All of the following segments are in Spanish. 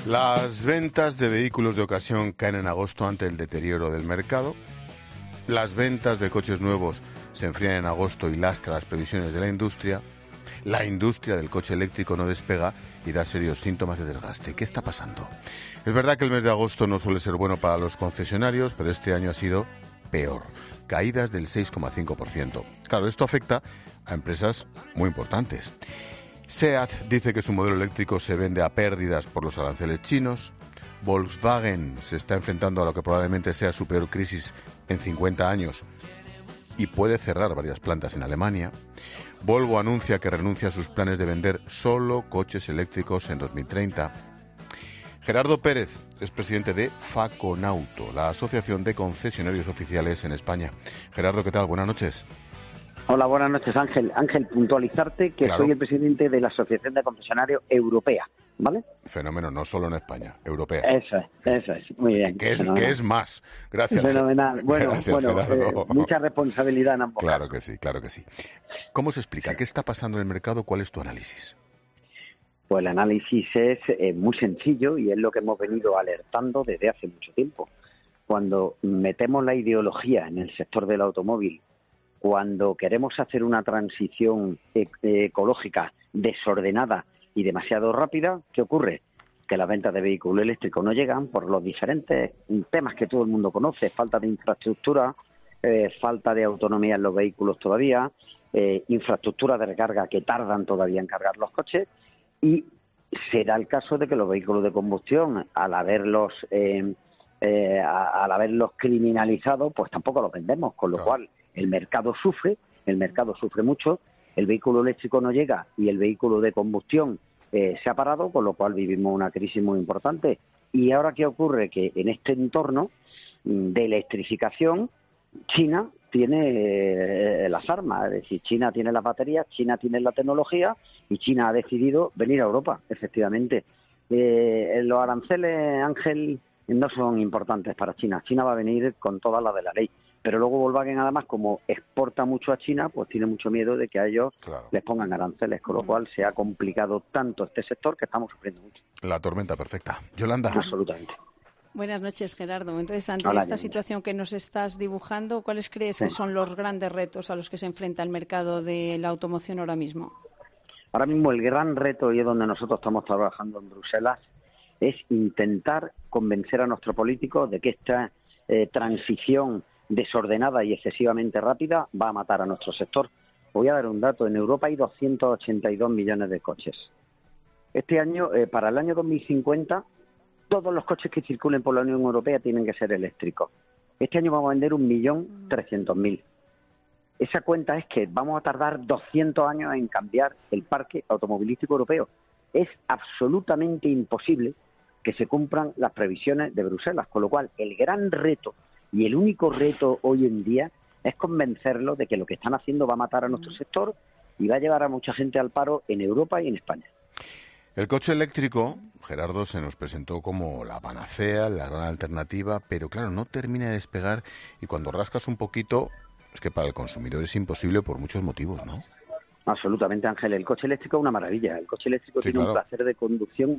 Las ventas de vehículos de ocasión caen en agosto ante el deterioro del mercado. Las ventas de coches nuevos se enfrían en agosto y lastra las previsiones de la industria. La industria del coche eléctrico no despega y da serios síntomas de desgaste. ¿Qué está pasando? Es verdad que el mes de agosto no suele ser bueno para los concesionarios, pero este año ha sido peor. Caídas del 6,5%. Claro, esto afecta a empresas muy importantes. SEAT dice que su modelo eléctrico se vende a pérdidas por los aranceles chinos. Volkswagen se está enfrentando a lo que probablemente sea su peor crisis en 50 años y puede cerrar varias plantas en Alemania. Volvo anuncia que renuncia a sus planes de vender solo coches eléctricos en 2030. Gerardo Pérez es presidente de Faconauto, la Asociación de Concesionarios Oficiales en España. Gerardo, ¿qué tal? Buenas noches. Hola, buenas noches, Ángel. Ángel, puntualizarte que Claro. soy el presidente de la Asociación de Concesionarios Europea, ¿vale? Fenómeno, no solo en España, europea. Eso es, muy bien. Que es más. Gracias. Fenomenal. Bueno, Gracias, Gerardo. mucha responsabilidad en ambos Claro casos. que sí, claro que sí. ¿Cómo se explica? ¿Qué está pasando en el mercado? ¿Cuál es tu análisis? Pues el análisis es muy sencillo y es lo que hemos venido alertando desde hace mucho tiempo. Cuando metemos la ideología en el sector del automóvil, cuando queremos hacer una transición ecológica desordenada y demasiado rápida, ¿qué ocurre? Que las ventas de vehículos eléctricos no llegan por los diferentes temas que todo el mundo conoce: falta de infraestructura, falta de autonomía en los vehículos todavía, infraestructura de recarga que tardan todavía en cargar los coches, y será el caso de que los vehículos de combustión, al haberlos criminalizados, pues tampoco los vendemos, con lo cual el mercado sufre mucho, el vehículo eléctrico no llega y el vehículo de combustión se ha parado, con lo cual vivimos una crisis muy importante. Y ahora, ¿qué ocurre? Que en este entorno de electrificación, China tiene las armas, es decir, China tiene las baterías, China tiene la tecnología y China ha decidido venir a Europa, efectivamente. Los aranceles, Ángel, no son importantes para China. China va a venir con todas las de la ley. Pero luego Volkswagen, además, como exporta mucho a China, pues tiene mucho miedo de que a ellos les pongan aranceles, con lo cual se ha complicado tanto este sector que estamos sufriendo mucho. La tormenta perfecta. Yolanda. Absolutamente. Buenas noches, Gerardo. Entonces, ante Hola, esta Yolanda. situación que nos estás dibujando, ¿cuáles crees que son los grandes retos a los que se enfrenta el mercado de la automoción ahora mismo? Ahora mismo el gran reto, y es donde nosotros estamos trabajando en Bruselas, es intentar convencer a nuestros políticos de que esta transición desordenada y excesivamente rápida va a matar a nuestro sector. Voy a dar un dato: en Europa hay 282 millones de coches. Este año, para el año 2050, todos los coches que circulen por la Unión Europea tienen que ser eléctricos. Este año vamos a vender 1.300.000. Esa cuenta es que vamos a tardar 200 años en cambiar el parque automovilístico europeo. Es absolutamente imposible que se cumplan las previsiones de Bruselas, con lo cual el gran reto y el único reto hoy en día es convencerlos de que lo que están haciendo va a matar a nuestro sector y va a llevar a mucha gente al paro en Europa y en España. El coche eléctrico, Gerardo, se nos presentó como la panacea, la gran alternativa, pero claro, no termina de despegar y cuando rascas un poquito, es que para el consumidor es imposible por muchos motivos, ¿no? Absolutamente, Ángel. El coche eléctrico es una maravilla. El coche eléctrico tiene claro. un placer de conducción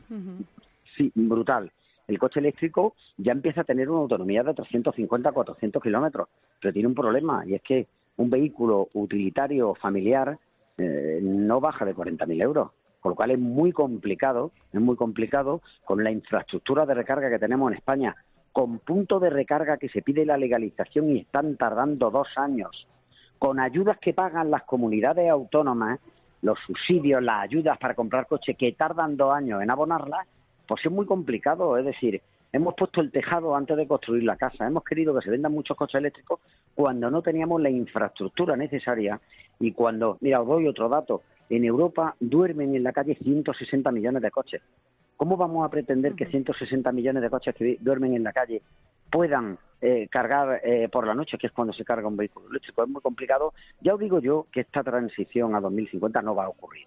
brutal. El coche eléctrico ya empieza a tener una autonomía de 350 a 400 kilómetros, pero tiene un problema, y es que un vehículo utilitario familiar no baja de 40.000 euros, con lo cual es muy complicado con la infraestructura de recarga que tenemos en España, con puntos de recarga que se pide la legalización y están tardando 2 años, con ayudas que pagan las comunidades autónomas, los subsidios, las ayudas para comprar coches que tardan 2 años en abonarlas. Pues es muy complicado. Es decir, hemos puesto el tejado antes de construir la casa. Hemos querido que se vendan muchos coches eléctricos cuando no teníamos la infraestructura necesaria y cuando, mira, os doy otro dato, en Europa duermen en la calle 160 millones de coches. ¿Cómo vamos a pretender que 160 millones de coches que duermen en la calle puedan cargar por la noche, que es cuando se carga un vehículo eléctrico? Es muy complicado. Ya os digo yo que esta transición a 2050 no va a ocurrir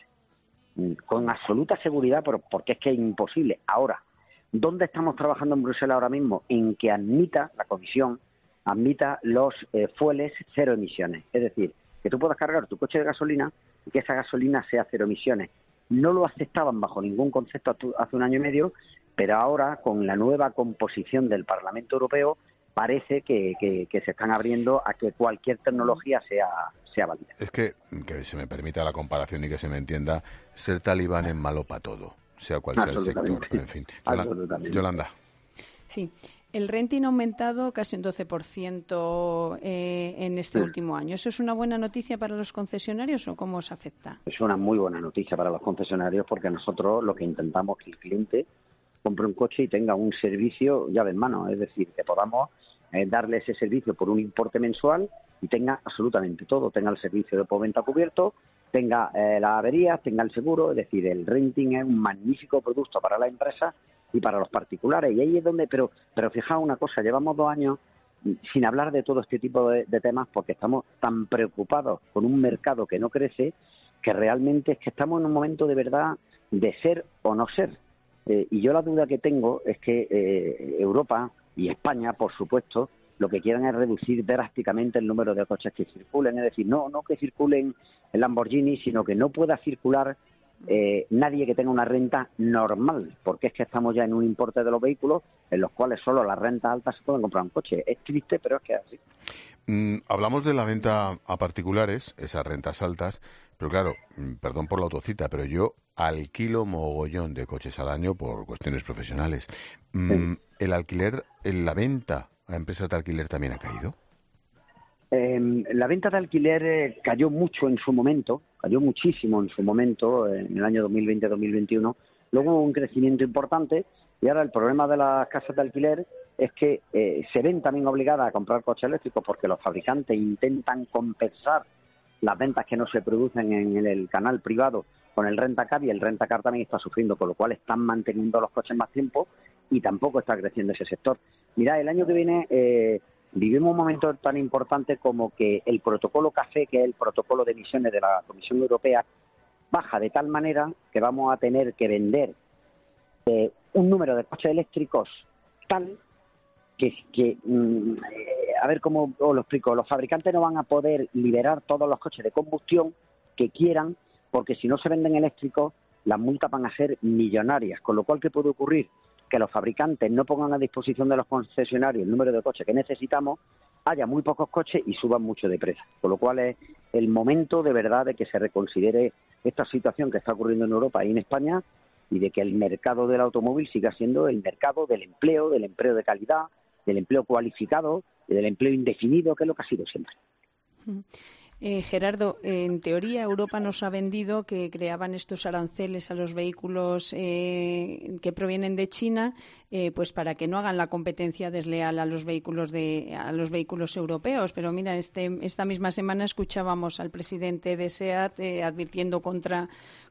con absoluta seguridad, porque es que es imposible. Ahora, ¿dónde estamos trabajando en Bruselas ahora mismo? En que la Comisión admita los fueles cero emisiones. Es decir, que tú puedas cargar tu coche de gasolina y que esa gasolina sea cero emisiones. No lo aceptaban bajo ningún concepto hace 1 año y medio, Pero ahora, con la nueva composición del Parlamento Europeo, parece que se están abriendo a que cualquier tecnología sea válida. Es que se me permita la comparación y que se me entienda, ser talibán es malo para todo, sea cual sea el sector. Pero en fin, Yolanda. Sí. El renting ha aumentado casi un 12% en este último año. ¿Eso es una buena noticia para los concesionarios o cómo os afecta? Es una muy buena noticia para los concesionarios porque nosotros lo que intentamos es que el cliente compre un coche y tenga un servicio llave en mano, es decir, que podamos darle ese servicio por un importe mensual y tenga absolutamente todo, tenga el servicio de postventa cubierto, tenga las averías, tenga el seguro, es decir, el renting es un magnífico producto para la empresa y para los particulares, y ahí es donde, pero fijaos una cosa, llevamos 2 años sin hablar de todo este tipo de temas porque estamos tan preocupados con un mercado que no crece que realmente es que estamos en un momento de verdad de ser o no ser. Y yo la duda que tengo es que Europa y España, por supuesto, lo que quieran es reducir drásticamente el número de coches que circulen. Es decir, no que circulen el Lamborghini, sino que no pueda circular nadie que tenga una renta normal, porque es que estamos ya en un importe de los vehículos en los cuales solo las rentas altas se pueden comprar un coche. Es triste, pero es que es así. Hablamos de la venta a particulares, esas rentas altas, pero claro, perdón por la autocita, pero yo alquilo mogollón de coches al año por cuestiones profesionales. ¿El alquiler, la venta a empresas de alquiler también ha caído? La venta de alquiler cayó mucho en su momento, cayó muchísimo en su momento, en el año 2020-2021. Luego hubo un crecimiento importante y ahora el problema de las casas de alquiler es que se ven también obligadas a comprar coches eléctricos porque los fabricantes intentan compensar las ventas que no se producen en el canal privado con el rentacar, y el rentacar también está sufriendo, con lo cual están manteniendo los coches más tiempo y tampoco está creciendo ese sector. Mirad, el año que viene vivimos un momento tan importante como que el protocolo CAFE, que es el protocolo de emisiones de la Comisión Europea, baja de tal manera que vamos a tener que vender un número de coches eléctricos tal que a ver cómo os lo explico, los fabricantes no van a poder liberar todos los coches de combustión que quieran, porque si no se venden eléctricos, las multas van a ser millonarias, con lo cual, ¿qué puede ocurrir? Que los fabricantes no pongan a disposición de los concesionarios el número de coches que necesitamos, haya muy pocos coches y suban mucho de precio, con lo cual es el momento de verdad de que se reconsidere esta situación que está ocurriendo en Europa y en España, y de que el mercado del automóvil siga siendo el mercado del empleo de calidad, del empleo cualificado y del empleo indefinido, que es lo que ha sido siempre. Gerardo, en teoría Europa nos ha vendido que creaban estos aranceles a los vehículos que provienen de China, pues para que no hagan la competencia desleal a los vehículos europeos. Pero mira, esta misma semana escuchábamos al presidente de SEAT advirtiendo contra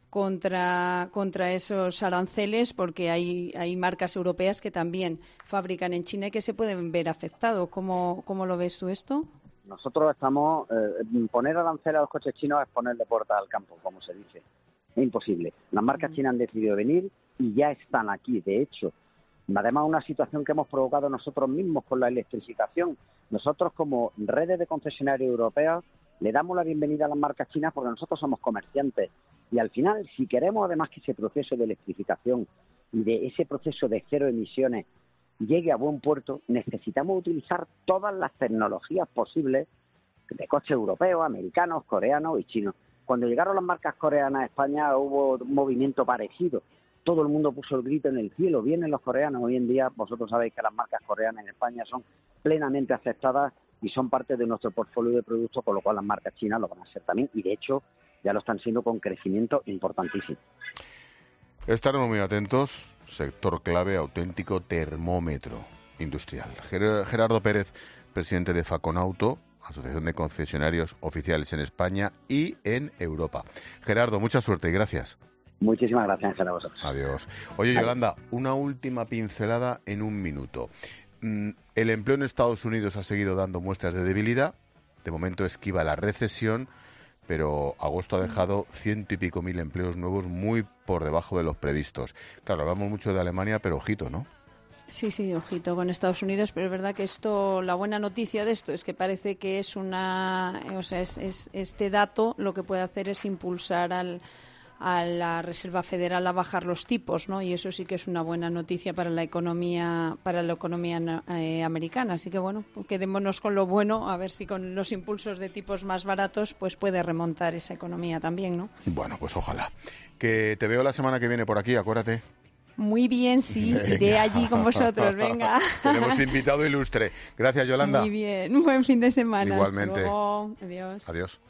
esos aranceles, porque hay marcas europeas que también fabrican en China y que se pueden ver afectados. ¿Cómo lo ves tú esto? Nosotros estamos... poner aranceles a los coches chinos es ponerle puertas al campo, como se dice. Es imposible. Las marcas chinas han decidido venir y ya están aquí, de hecho. Además, una situación que hemos provocado nosotros mismos con la electrificación. Nosotros, como redes de concesionarios europeos, le damos la bienvenida a las marcas chinas porque nosotros somos comerciantes. Y al final, si queremos además que ese proceso de electrificación y de ese proceso de cero emisiones llegue a buen puerto, necesitamos utilizar todas las tecnologías posibles de coches europeos, americanos, coreanos y chinos. Cuando llegaron las marcas coreanas a España hubo un movimiento parecido. Todo el mundo puso el grito en el cielo. Vienen los coreanos. Hoy en día vosotros sabéis que las marcas coreanas en España son plenamente aceptadas y son parte de nuestro portfolio de productos, con lo cual las marcas chinas lo van a ser también, y de hecho ya lo están siendo con crecimiento importantísimo. Estaremos muy atentos. Sector clave, auténtico termómetro industrial. Gerardo Pérez, presidente de Faconauto, Asociación de Concesionarios Oficiales en España y en Europa. Gerardo, mucha suerte y gracias. Muchísimas gracias, Ángel, a vosotros. Adiós. Oye, Yolanda, una última pincelada en un minuto. El empleo en Estados Unidos ha seguido dando muestras de debilidad. De momento esquiva la recesión, pero agosto ha dejado 100 y pico mil empleos nuevos, muy por debajo de los previstos. Claro, hablamos mucho de Alemania, pero ojito, ¿no? Sí, ojito con Estados Unidos, pero es verdad que la buena noticia de esto es que parece que es este dato lo que puede hacer es impulsar a la Reserva Federal a bajar los tipos, ¿no? Y eso sí que es una buena noticia para la economía americana. Así que bueno, pues quedémonos con lo bueno, a ver si con los impulsos de tipos más baratos pues puede remontar esa economía también, ¿no? Bueno, pues ojalá. Que te veo la semana que viene por aquí, acuérdate. Muy bien, sí, Venga. Iré allí con vosotros, venga. Tenemos invitado ilustre. Gracias, Yolanda. Muy bien, un buen fin de semana. Igualmente. Hasta luego. Adiós. Adiós.